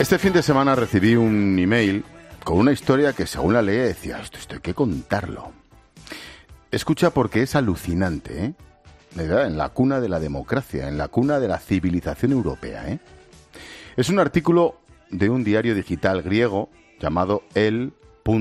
Este fin de semana recibí un email con una historia que según la leía decía, esto hay que contarlo. Escucha porque es alucinante, ¿eh? En la cuna de la democracia, en la cuna de la civilización europea, ¿eh? Es un artículo de un diario digital griego llamado el.gr.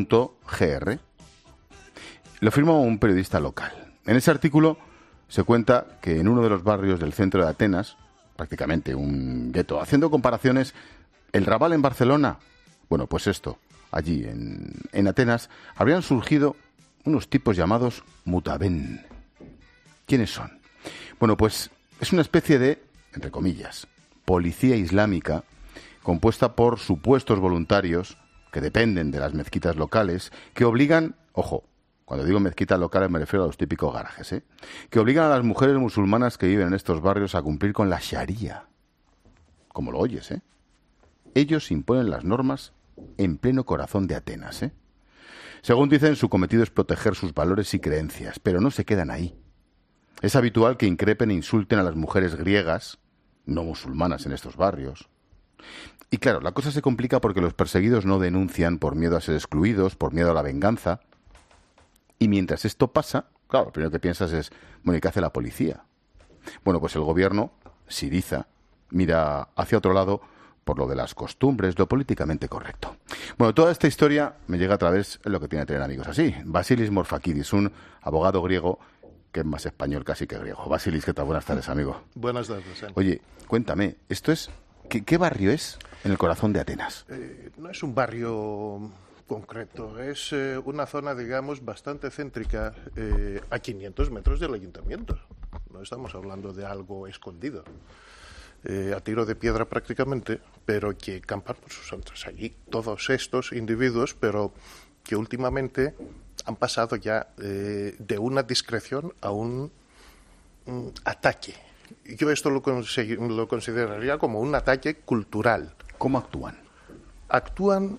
Lo firma un periodista local. En ese artículo se cuenta que en uno de los barrios del centro de Atenas, prácticamente un gueto, haciendo comparaciones, el Raval en Barcelona, bueno, pues esto, allí en Atenas, habrían surgido unos tipos llamados mutabén. ¿Quiénes son? Bueno, pues es una especie de, entre comillas, policía islámica compuesta por supuestos voluntarios que dependen de las mezquitas locales, que obligan, ojo, cuando digo mezquitas locales me refiero a los típicos garajes, ¿eh? Que obligan a las mujeres musulmanas que viven en estos barrios a cumplir con la Sharia. Como lo oyes, ¿eh? Ellos imponen las normas en pleno corazón de Atenas, ¿eh? Según dicen, su cometido es proteger sus valores y creencias, pero no se quedan ahí. Es habitual que increpen e insulten a las mujeres griegas, no musulmanas en estos barrios. Y claro, la cosa se complica porque los perseguidos no denuncian por miedo a ser excluidos, por miedo a la venganza. Y mientras esto pasa, claro, lo primero que piensas es, bueno, ¿y qué hace la policía? Bueno, pues el gobierno, Syriza, mira hacia otro lado por lo de las costumbres, lo políticamente correcto. Bueno, toda esta historia me llega a través de lo que tiene que tener amigos así. Vasilis Morfakidis, un abogado griego que es más español casi que griego. Vasilis, ¿qué tal? Buenas tardes, amigo. Buenas tardes. Oye, cuéntame, ¿esto es qué barrio es en el corazón de Atenas? No es un barrio concreto, es una zona, digamos, bastante céntrica, a 500 metros del ayuntamiento. No estamos hablando de algo escondido, a tiro de piedra prácticamente, pero que campan por sus antros allí. Todos estos individuos, pero que últimamente han pasado ya de una discreción a un ataque. Yo esto lo consideraría como un ataque cultural. ¿Cómo actúan? Actúan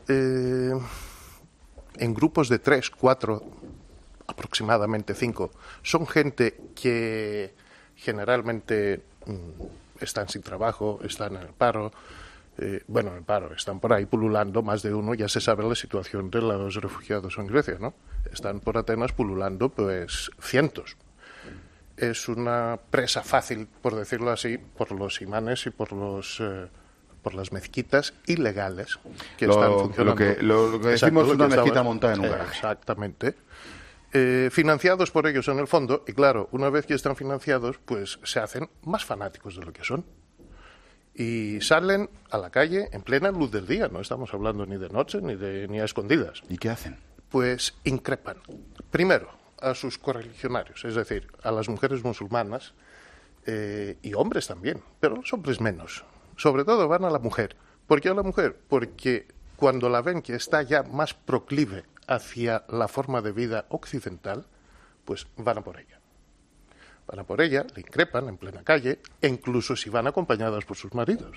en grupos de 3, 4, aproximadamente 5. Son gente que generalmente están sin trabajo, están en el paro. En el paro, están por ahí pululando, más de uno, ya se sabe la situación de los refugiados en Grecia, ¿no? Están por Atenas pululando, pues, cientos. Es una presa fácil, por decirlo así, por los imanes y por las mezquitas ilegales que están funcionando. Lo que decimos una mezquita montada en un garaje. Exactamente. Financiados por ellos en el fondo, y claro, una vez que están financiados, pues se hacen más fanáticos de lo que son. Y salen a la calle en plena luz del día, no estamos hablando ni de noche ni a escondidas. ¿Y qué hacen? Pues increpan, primero, a sus correligionarios, es decir, a las mujeres musulmanas y hombres también, pero los hombres menos. Sobre todo van a la mujer. ¿Por qué a la mujer? Porque cuando la ven que está ya más proclive hacia la forma de vida occidental, pues van a por ella. Van a por ella, le increpan en plena calle, e incluso si van acompañadas por sus maridos.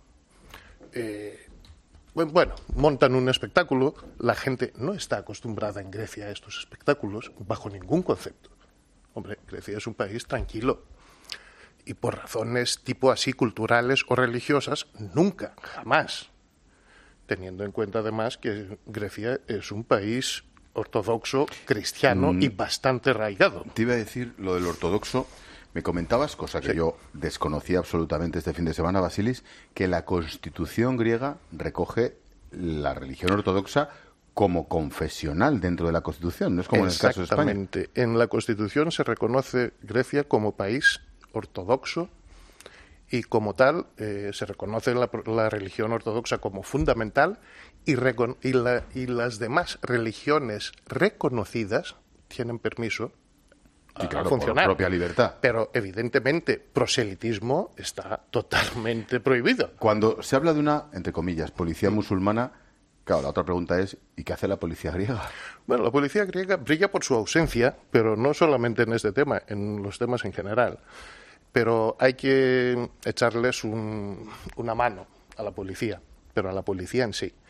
Montan un espectáculo. La gente no está acostumbrada en Grecia a estos espectáculos bajo ningún concepto. Hombre, Grecia es un país tranquilo. Y por razones tipo así culturales o religiosas, nunca, jamás. Teniendo en cuenta además que Grecia es un país ortodoxo, cristiano y bastante arraigado. Te iba a decir lo del ortodoxo. Me comentabas, cosa que yo desconocía absolutamente este fin de semana, Vasilis, que la Constitución griega recoge la religión ortodoxa como confesional dentro de la Constitución, no es como en el caso de España. Exactamente. En la Constitución se reconoce Grecia como país ortodoxo y como tal se reconoce la religión ortodoxa como fundamental y las demás religiones reconocidas tienen permiso a funcionar. Por propia libertad. Pero evidentemente proselitismo está totalmente prohibido. Cuando se habla de una, entre comillas, policía musulmana, claro, la otra pregunta es, ¿y qué hace la policía griega? Bueno, la policía griega brilla por su ausencia, pero no solamente en este tema, en los temas en general. Pero hay que echarles una mano a la policía, pero a la policía en sí.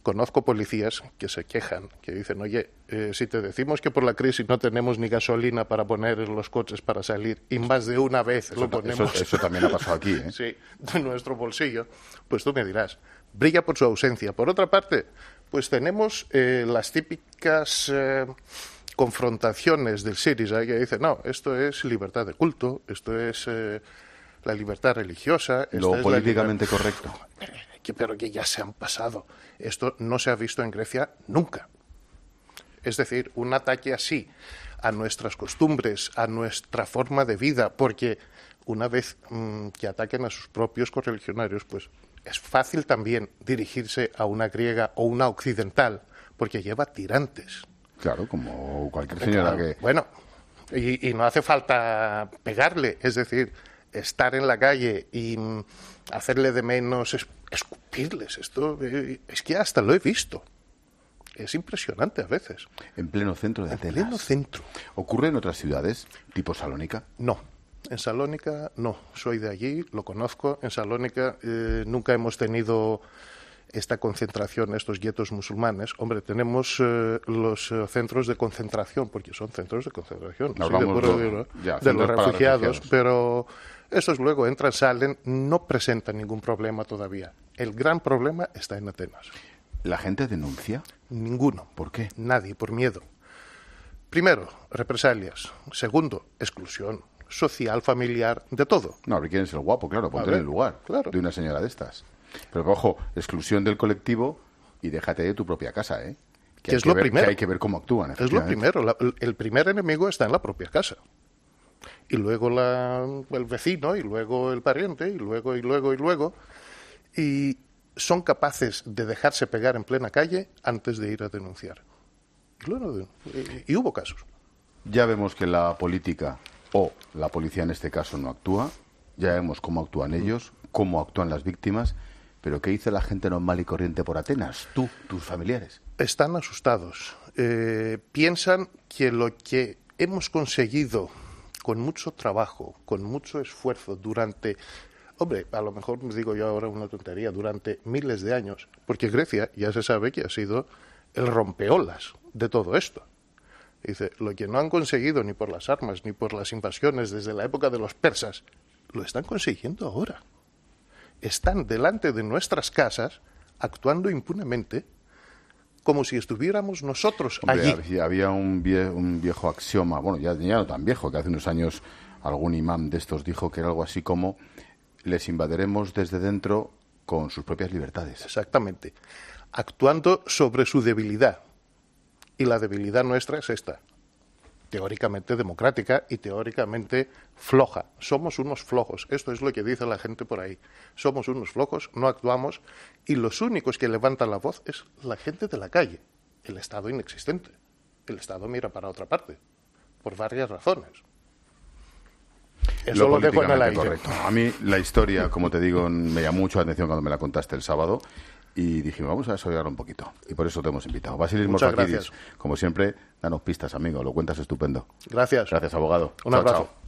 conozco policías que se quejan, que dicen, oye, si te decimos que por la crisis no tenemos ni gasolina para poner en los coches para salir, y más de una vez lo ponemos... Eso también ha pasado aquí, ¿eh? Sí, de nuestro bolsillo, pues tú me dirás, brilla por su ausencia. Por otra parte, pues tenemos las típicas confrontaciones del Syriza que dicen, no, esto es libertad de culto, esto es la libertad religiosa... Lo políticamente correcto. Pero que ya se han pasado. Esto no se ha visto en Grecia nunca. Es decir, un ataque así a nuestras costumbres, a nuestra forma de vida, porque una vez que ataquen a sus propios correligionarios, pues es fácil también dirigirse a una griega o una occidental, porque lleva tirantes. Claro, como cualquier señora que... Bueno, y no hace falta pegarle, es decir, estar en la calle y hacerle de menos, escupirles. Esto es que hasta lo he visto. Es impresionante a veces. En pleno centro de Atenas. En pleno centro. ¿Ocurre en otras ciudades, tipo Salónica? No. En Salónica no. Soy de allí, lo conozco. En Salónica nunca hemos tenido esta concentración, estos guetos musulmanes. Hombre, tenemos los centros de concentración, porque son centros de concentración. De los refugiados, pero estos luego entran, salen, no presentan ningún problema todavía. El gran problema está en Atenas. ¿La gente denuncia? Ninguno. ¿Por qué? Nadie, por miedo. Primero, represalias. Segundo, exclusión social, familiar, de todo. No, pero quieren ser guapo, claro, ponte en el lugar de una señora de estas. Pero ojo, exclusión del colectivo y déjate de tu propia casa, ¿eh? Que es lo primero. Que hay que ver cómo actúan. Es lo primero. El primer enemigo está en la propia casa. Y luego el vecino, y luego el pariente, y luego. Y son capaces de dejarse pegar en plena calle antes de ir a denunciar. Y hubo casos. Ya vemos que la política, o la policía en este caso, no actúa. Ya vemos cómo actúan ellos, cómo actúan las víctimas. Pero ¿qué dice la gente normal y corriente por Atenas? Tú, tus familiares. Están asustados. Piensan que lo que hemos conseguido con mucho trabajo, con mucho esfuerzo durante... Hombre, a lo mejor digo yo ahora una tontería, durante miles de años, porque Grecia ya se sabe que ha sido el rompeolas de todo esto. Dice, lo que no han conseguido ni por las armas ni por las invasiones desde la época de los persas, lo están consiguiendo ahora. Están delante de nuestras casas actuando impunemente como si estuviéramos nosotros allí. Había un viejo axioma, bueno, ya no tan viejo, que hace unos años algún imán de estos dijo que era algo así como les invadiremos desde dentro con sus propias libertades. Exactamente. Actuando sobre su debilidad. Y la debilidad nuestra es esta. Teóricamente democrática y teóricamente floja. Somos unos flojos. Esto es lo que dice la gente por ahí. Somos unos flojos, no actuamos, y los únicos que levantan la voz es la gente de la calle. El Estado inexistente. El Estado mira para otra parte. Por varias razones. Eso lo dejo en el aire. Correcto. A mí la historia, como te digo, me llamó mucho la atención cuando me la contaste el sábado. Y dijimos, vamos a desarrollarlo un poquito. Y por eso te hemos invitado. Vasilis Morfakidis, como siempre, danos pistas, amigo. Lo cuentas estupendo. Gracias. Gracias, abogado. Un abrazo. Chao.